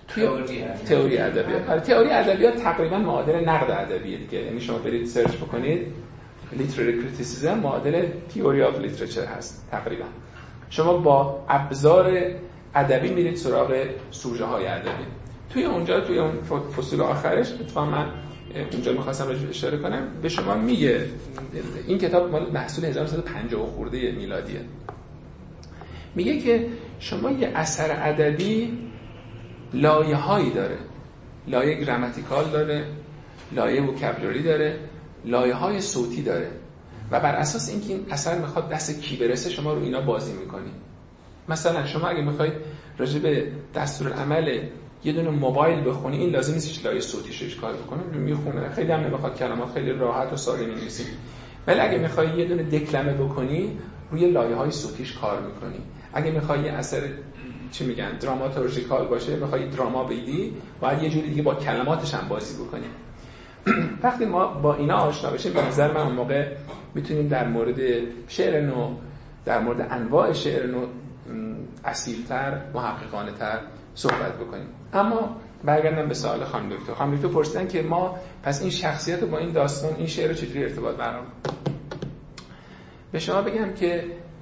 توی تئوری ادبیات. تئوری ادبیات تقریبا معادل نقد ادبیه دیگه. یعنی شما برید سرچ بکنید لیترری کریتیسیزم معادل تئوری آف لیترچر هست تقریبا. شما با ابزار ادبی میرید سراغ سوژه های ادبی. توی اونجا توی اون فصول آخرش اتفاقا من اونجا می‌خواستم راجع اشاره کنم به شما میگه این کتاب مال محصول 1950 خورده میلادیه. میگه که شما یه اثر ادبی لایه‌هایی داره. لایه گراماتیکال داره، لایه وکابولری داره، لایه‌های صوتی داره و بر اساس اینکه این اثر میخواد دست کی برسه شما رو اینا بازی میکنی. مثلا شما اگه میخواید راجع به دستورالعمل یه دونه موبایل بخونی این لازم نیست لایه صوتیش کار بکنه، میخونه خیلی هم نمیخواد کلمات خیلی راحت و ساده می‌نویسی. ولی اگه میخوای یه دونه دکلمه بکنی روی لایه‌های صوتیش کار میکنی. اگه میخوای یه اثر چی میگن دراماتورژیکال باشه، میخوای دراما بگی، باید یه جوری دیگه با کلماتش هم بازی بکنی. وقتی ما با اینا آشنا بشیم به نظر من اون موقع میتونیم در مورد شعر نو، در مورد انواع شعر نو اصیل‌تر، محققانه‌تر صحبت بکنیم. اما برگردم به سوال خانم دکتر. خانم دکتر پرسیدن که ما پس این شخصیت با این داستان، این شعر رو چجوری ارتباط برقرار کنیم؟ به شما بگم که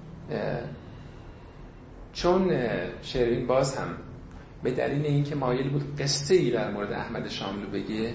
چون شیرین باز هم به دلیل اینکه مایل بود قصه‌ای در مورد احمد شاملو بگه،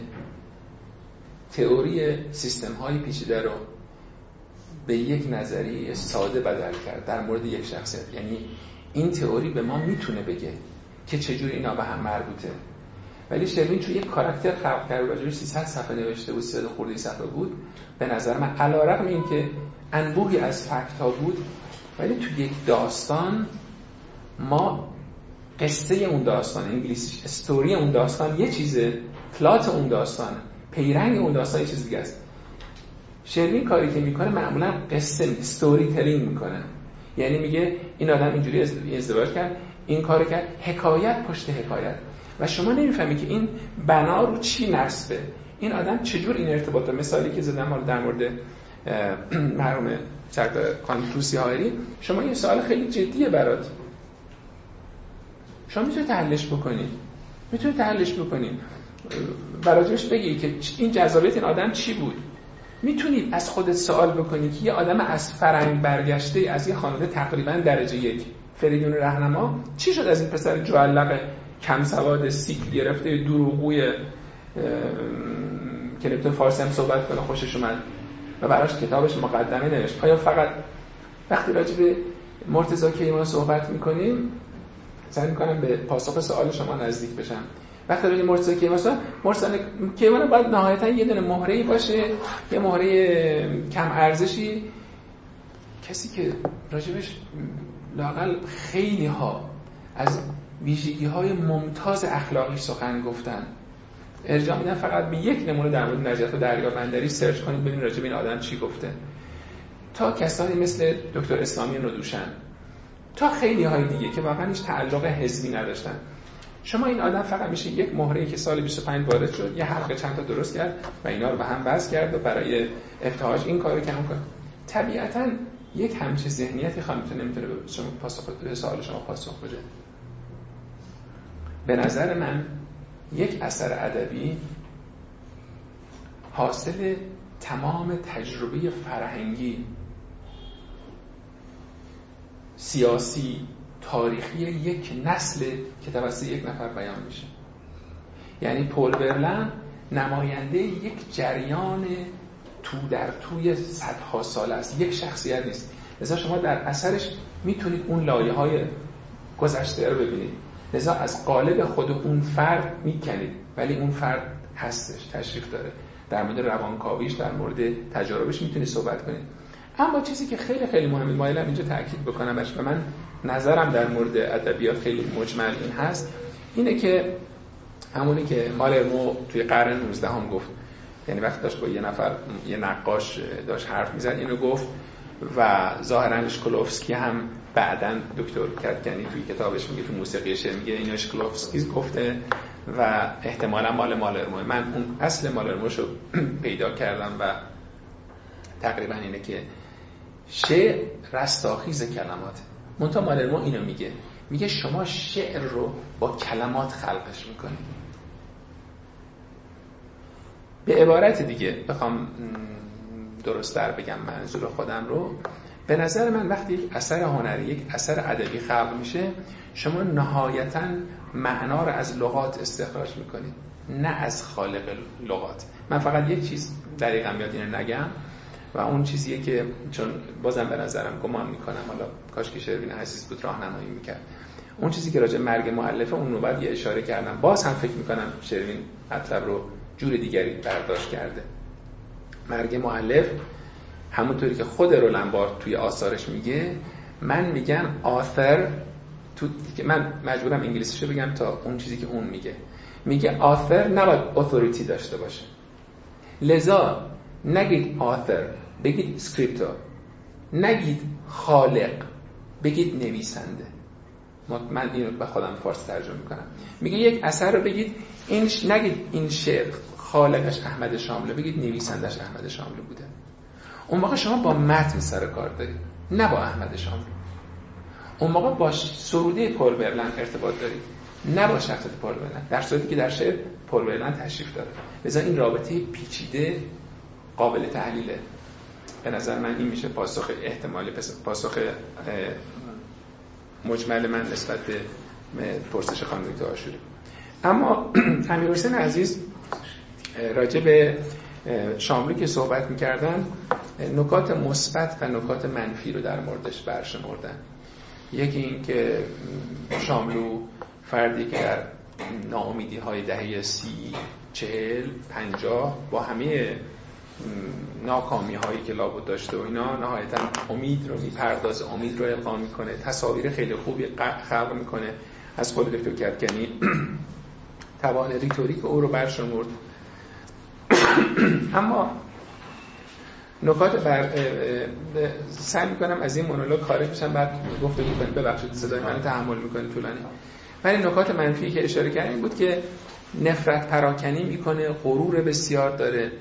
تئوری سیستم‌های پیچیده رو به یک نظریه ساده بدل کرد در مورد یک شخصیت. یعنی این تئوری به ما میتونه بگه که چجوری اینا به هم مربوطه، ولی شیرین چون یک کاراکتر خلق کرد و راجعش 300 صفحه نوشته بود، 300 خورده صفحه بود، به نظر من علی‌رغم اینکه انبوهی از فکت‌ها بود، ولی تو یک داستان ما قصه اون داستان، انگلیسیش استوری اون داستان یه چیزه، پلات اون داستان، پیرنگ اون داستان یه چیز دیگه است. شیرین کاری که میکنه معمولا قصه استوری تلینگ میکنه. یعنی میگه این آدم اینجوری ازدواج کرد، این کارو کرد، حکایت پشت حکایت، و شما نمیفهمی که این بنا رو چی نصبه، این آدم چجور این ارتباطه. مثالی که زدم در مورد مرحوم کانفوسی هایری، شما یه سوال خیلی جدیه برات، شما میتونی تحلیلش بکنی، براجش بگی که این جذابیت این آدم چی بود. میتونید از خودت سوال بکنی که یه آدم از فرنگ برگشته از یه خانواده تقریبا درجه یک، فریدون رهنما، چی شد از این پسر جوالق کم سواد سیکل گرفته دروغگوی که نمیتونه فارسی هم صحبت کنه خوشش اومد و براش کتابش مقدمه نوشت؟ آیا فقط وقتی راجع به مرتضی کیوان صحبت میکنیم، سعی میکنم به پاسخ سوال شما نزدیک بشم، وقتی راجع به مرتضی کیوان باید نهایتا یه دونه مهره‌ای باشه، یه مهره کم ارزشی، کسی که راجبش لااقل خیلی ها از ویژگی‌های ممتاز اخلاقی سخن گفتن. ارجاع میدن فقط به یک نمونه در مورد نجف دریابندری، سرچ کنید ببینید راجب این آدم چی گفته، تا کسانی مثل دکتر اسلامی ردوشن، تا خیلی های دیگه که واقعا هیچ تعلق حزبی نداشتن. شما این آدم فقط میشه یک مهره‌ای که سال 25 وارد شد، یه حلقه چند تا درست کرد و اینا رو به هم وصل کرد و برای افتحاش این کارو کرد. طبیعتاً یک همچین ذهنیتی نمیتونه به شما به سوال شما پاسخ بده. به نظر من یک اثر ادبی حاصل تمام تجربه فرهنگی، سیاسی، تاریخی یک نسل که توسط یک نفر بیان میشه. یعنی پل ورلن نماینده یک جریان تو در توی صدها سال است، یک شخصیت نیست. لذا شما در اثرش میتونید اون لایه‌های گذشته رو ببینید، لذا از قالب خود اون فرد میکنید، ولی اون فرد هستش، تشریف داره، در مورد روانکاویش، در مورد تجاربش میتونید صحبت کنید. اما چیزی که خیلی خیلی مهمه، مایلم اینجا تاکید بکنم و من نظرم در مورد ادبیات خیلی مجمل این هست، اینه که همونی که مالرمو توی قرن 19 هم گفت، یعنی وقتی داشت با یه نقاش داشت حرف میزد اینو گفت و ظاهراً اشکلوفسکی هم بعداً دکتر کردکنی توی کتابش میگه، تو موسیقی شعر میگه اینو اشکلوفسکی گفته و احتمالاً مال مالرمو. من اون اصل مالرموشو پیدا کردم و تقریباً اینه که شعر رستاخیز کلمات. منتها مالرمو اینو میگه میگه شما شعر رو با کلمات خلقش میکنید. به عبارت دیگه بخوام درست‌تر بگم منظور خودم رو، به نظر من وقتی یک اثر هنری، یک اثر ادبی خلق میشه، شما نهایتاً معنا رو از لغات استخراج میکنید، نه از خالق لغات. من فقط یک چیز دقیقاً یاد اینو نگم و اون چیزیه که چون بازم به نظرم گمان میکنم، حالا کاش که شروین عزیز بود راهنمایی میکرد، اون چیزی که راجع مرگ مؤلفه اون رو بعد یه اشاره کردم، باز هم فکر میکنم شروین مطلب رو جور دیگری برداشت کرده. مرگ مؤلف همونطوری که خود رولان بارت توی آثارش میگه، من میگم آثر، من مجبورم انگلیسیشو بگم تا اون چیزی که اون میگه آثر نباید اتوریتی داشته باشه، لذا نگید آثر بگید اسکریپتور، نگید خالق بگید نویسنده. من اینو به خودم فارسی ترجمه میکنم. میگه یک اثر رو بگید نگید این شعر خالقش احمد شاملو، بگید نویسندش احمد شاملو بوده. اون موقع شما با متن سر کار دارید، نه با احمد شاملو. اون موقع با سروده پل ورلن ارتباط دارید، نه با شخصیت پل ورلن، در صورتی که در شعر پل ورلن تشریف داره. لذا این رابطه پیچیده قابل تحلیله. به نظر من این میشه پاسخ احتمالی، پاسخ مجمل من نسبت به پرسش خانم دکتر آشوری. اما امیرحسین عزیز راجع به شاملو که صحبت می‌کردن، نکات مثبت و نکات منفی رو در موردش برشمردن. یکی این که شاملو فردی که در ناامیدی‌های دهه 30، 40، 50 با همه ناکامی‌هایی که لابد داشته و اینا نهایتاً امید رو میپردازه، امید رو القا میکنه، تصاویر خیلی خوبی خلق میکنه از خود دکتر کدکنی. توان ریتوریک او رو برشمرد. اما نکات سعی میکنم از این مونولوگ خارج بشم، بعد گفتگو کنیم. ببخشید صدای من تحمل میکنید طولانی. ولی نکات منفی که اشاره کردم این بود که نفرت پراکنی میکنه، غرور بسیار داره.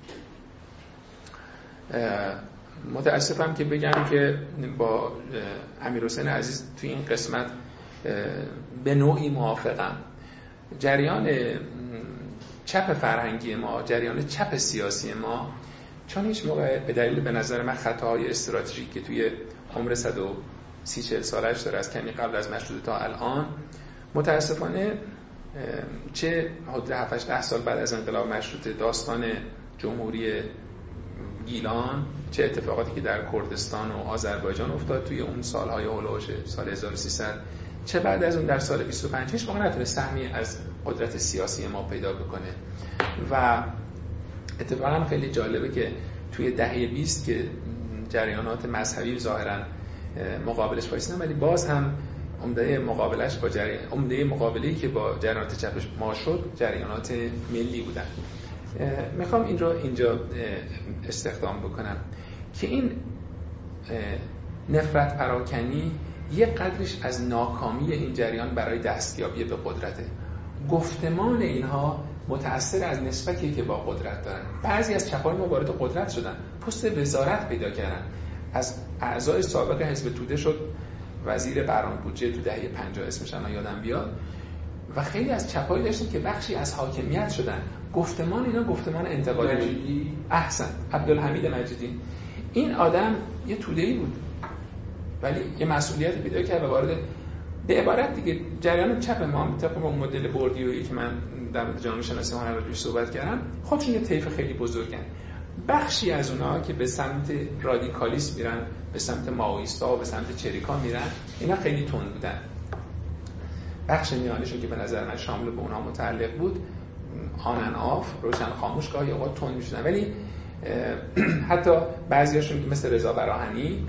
متاسفم که بگم که با امیرحسین عزیز توی این قسمت به نوعی موافقم. جریان چپ فرهنگی ما، جریان چپ سیاسی ما، چون هیچ موقع به دلیل به نظر من خطاهای استراتژیک که توی عمر 130-40 سالش داره از کمی قبل از مشروطه تا الان، متاسفانه چه حدود 7-10 سال بعد از انقلاب مشروطه داستان جمهوری گیلان، چه اتفاقاتی که در کردستان و آذربایجان افتاد توی اون سالهای هولوش سال 1300، چه بعد از اون در سال 25 هیچ موقع نتونه سهمی از قدرت سیاسی ما پیدا بکنه. و اتفاقا خیلی جالبه که توی دهه 20 که جریانات مذهبی ظاهرا مقابلش وایسیدن، ولی باز هم عمده مقابله‌ای که با جریانات چپش ما شد جریانات ملی بودن. میخوام این رو اینجا استخدام بکنم که این نفرت پراکنی یک قدرش از ناکامی این جریان برای دستیابی به قدرته. گفتمان اینها متأثر از نسبتی که با قدرت دارن. بعضی از چپای ما وارد قدرت شدن، پست وزارت پیدا کردن، از اعضای سابق حزب توده شد وزیر برنامه بودجه تو دهه 50 اسمش الان یادم بیاد. و خیلی از چپایی داشتن که بخشی از حاکمیت شدن. گفتمان اینا گفتمان انتقادی. احسن، عبدالحمید مجیدی. این آدم یه توده‌ای بود ولی یه مسئولیت پیدا کرد و وارد، به عبارت دیگه جریان چپ ما طبق اون مدل بوردیویی که من در مورد جامعه شناسی هنر راجعش صحبت کردم، خودشون یه طیف خیلی بزرگن. بخشی از اونها که به سمت رادیکالیسم میرن، به سمت مائویستا و به سمت چریکا میرن، اینا خیلی تند بودن. بخش میانشون که به نظر من شامل به اونها متعلق بود، آنن آف، روشن خاموش، گاهی اوقات تند میشدن. ولی حتی بعضیاشون که مثل رضا براهنی،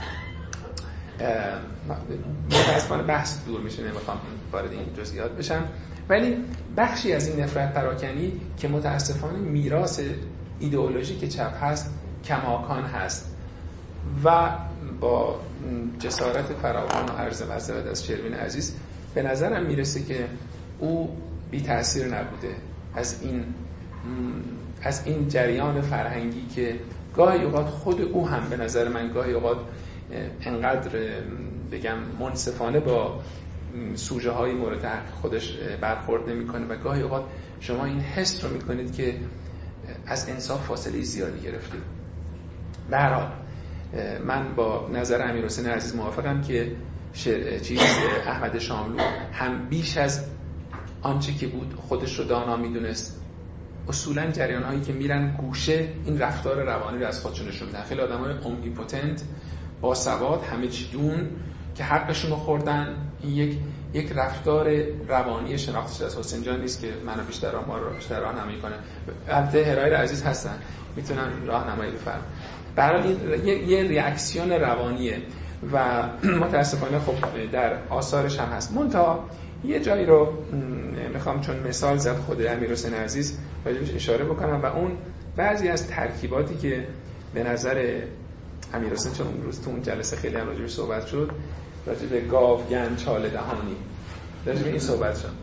متاسفانه بحث دور میشه، نمیخوام وارد این جزئیات بشم، ولی بخشی از این نفرت پراکنی که متاسفانه میراث ایدئولوژیک چپ هست، کماکان هست. و با جسارت فراوان و عرض معذرت از شروین عزیز، به نظرم میرسه که او بی تأثیر نبوده از این جریان فرهنگی که گاهی اوقات خود او هم به نظر من گاهی اوقات انقدر بگم منصفانه با سوژه های مورد خودش برخورد نمیکنه و گاهی اوقات شما این حس رو میکنید که از انصاف فاصله زیادی گرفتید. به هر حال من با نظر امیرحسین عزیز موافقم که احمد شاملو هم بیش از آنچه که بود خودش رو دانا میدونست. اصولا جریان هایی که میرن گوشه این رفتار روانی رو از خودشون نشون میدن. خیلی آدمای اومنیپوتنت با سواد همه چی دون که حقشون رو خوردن. این یک رفتار روانی شناخته شده از حسین جان نیست که منو بیشتر ما رو بیشتر راهنمایی کنه. البته هرایل عزیز هستن میتونن راهنمایی بفرماین. برای این یه ریاکسیون روانیه و متاسفانه خب در آثارش هم هست. منتها یه جایی رو میخوام چون مثال زد خود امیرحسین عزیز راجبش اشاره بکنم و اون بعضی از ترکیباتی که به نظر امیرحسین، چون اون روز تو اون جلسه خیلی هم راجبش صحبت شد، راجب گاوگن چاله دهانی راجب این صحبت شد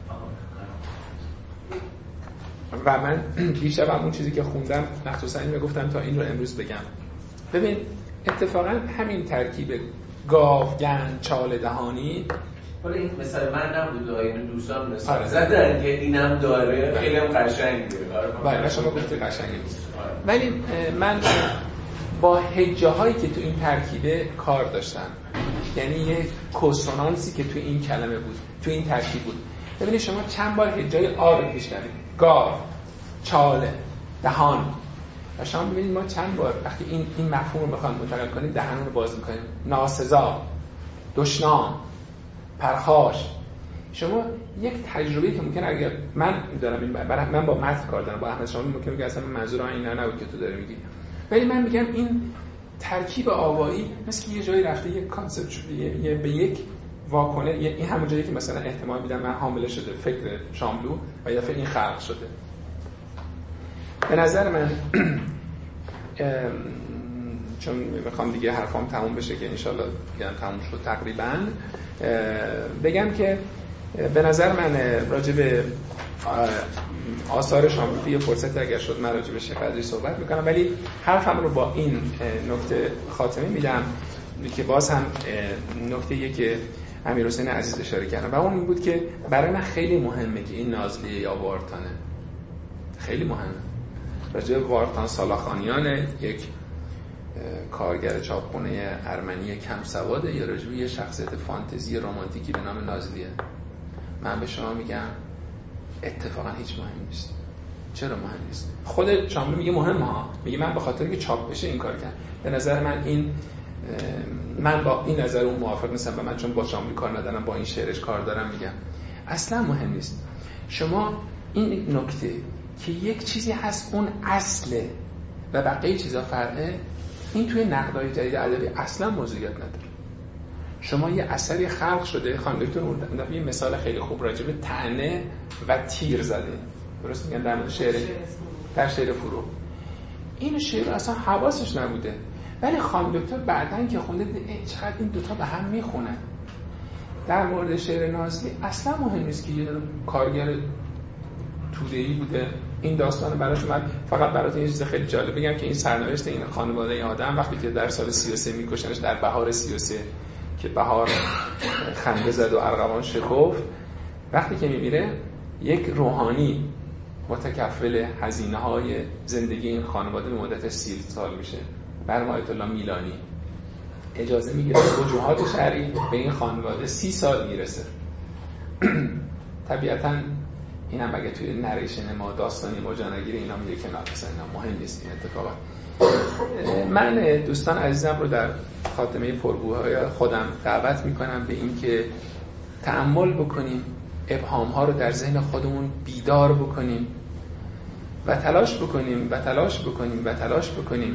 و من دیشب اون چیزی که خوندم مخصوصا این گفتم تا این رو امروز بگم. ببین اتفاقا همین ترکیب گاوگن چاله دهانی، ولی این مثلا من نبود این دوستان مثلا زدن که اینم داره خیلی هم قشنگه. بله شما گفتی قشنگه نیست، ولی من با هجه هایی که تو این ترکیبه کار داشتم، یعنی یه کونسونانسی که تو این کلمه بود، تو این ترکیب بود. ببینید شما چند بار هجای آ رو میشنوید، گاو، چاله، دهان، و شما ببینید ما چند بار وقتی این مفهوم رو میخوایم منتقل کنیم دهنمون رو باز میکنیم. ناسزا، دشنام، پرخاش. شما یک تجربه که ممکن اگر من دارم این من با متن کار دارم با احمد شاملو ممکنه که اصلا منظور اینا نبود که تو داری میگی، ولی من میگم این ترکیب آوایی مثل یه جایی رفته یک کانسپت شده به یک واکنه، این همون جایی که مثلا احتمال میدم من حامله شده فکر شاملو و یا این خلق شده. به نظر من چون میخوام دیگه حرفام تموم بشه که انشالله دیگه تموم شد تقریبا، بگم که به نظر من راجع به آثار شاملو یه فرصت اگر شد من راجع به شیخ قدری صحبت میکنم، ولی حرفم رو با این نکته خاتمه میدم که باز هم نکته‌ایه که امیرحسین عزیز اشاره کردن و اون این بود که برای من خیلی مهمه که این نازلیه یا وارتانه، خیلی مهمه. راجع به وارتان سالاخانیان یک کارگر چاپخونه ارمنی کم سواده یا راجع به یه شخصیت فانتزی رمانتیکی به نام نازلیه؟ من به شما میگم اتفاقا هیچ مهم نیست. چرا مهم نیست؟ خود شاملو میگه مهمه ها، میگه من به خاطر اینکه چاپ بشه این کار کردم. به نظر من من با این نظر اون موافق نیستم و من چون با شاملو کار ندارم با این شعرش کار دارم میگم اصلا مهم نیست. شما این نکته که یک چیزی هست اون اصله و بقیه چیزا فرعه، این توی نقدهای جدید ادبی اصلا موضوعیت نداره. شما یه اثری خلق شده، خانم دکتر اون یه مثال خیلی خوب راجع به طعنه و تیر زده، درست میگن در مورد شعر فرو. این شعر اصلا حواسش نبوده، ولی خانم دکتر بعداً که خونده چقدر این دوتا به هم میخونن. در مورد شعر نازلی اصلا مهم نیست که یه کارگر توده‌ای بوده. این داستان براش اومد. فقط براتون یه چیز خیلی جالب بگم که این سرنوشت این خانواده آدم وقتی که در سال 33 میکشنش، در بهار 33 که بهار خنده زد و ارغوان شکفت، وقتی که میمیره یک روحانی متکفل هزینه‌های زندگی این خانواده به مدت 30 سال میشه. برام آیت الله میلانی اجازه میگیره وجوهات شرعی به این خانواده 30 سال میرسه. طبیعتاً این هم اگه توی نریشن ما داستانی ما جا نگیره اینا میگه که مثلا اینا مهم نیست این اتفاقات. من دوستان عزیزم رو در خاتمه پرگوهای خودم دعوت میکنم به این که تأمل بکنیم، ابهام ها رو در ذهن خودمون بیدار بکنیم و تلاش بکنیم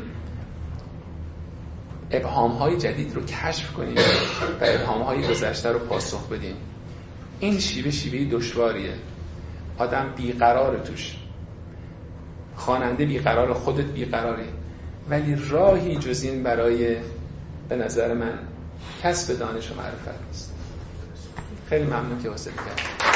ابهام های جدید رو کشف کنیم و ابهام های گذشته رو پاسخ بدیم. این شیوه دشواریه، آدم بیقراره توش، خواننده بیقراره، خودت بیقراری، ولی راهی جز این برای به نظر من کسب دانش و معرفت نیست. خیلی ممنون که حوصله کردید.